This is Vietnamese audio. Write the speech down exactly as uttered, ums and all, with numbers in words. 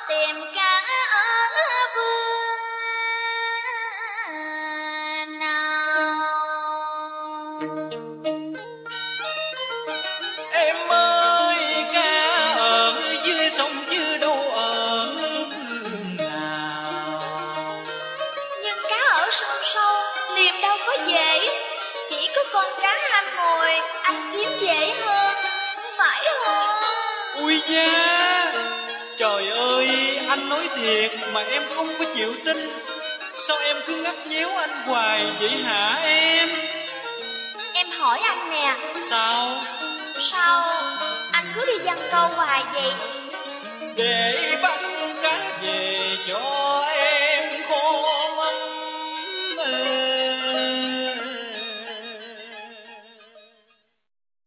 tìm cá ở vườn nào. Em ơi, cá ở dưới sông chứ đâu ở nào. Nhưng cá ở sông sâu liềm đâu có dễ, chỉ có con cá anh mồi anh kiếm dễ hơn, phải không? Ui da, trời ơi, anh nói thiệt mà em không có chịu tin. Sao em cứ ngắt nhéo anh hoài vậy hả em? Em hỏi anh nè. Sao? Sao anh cứ đi giăng câu hoài vậy? Để bắt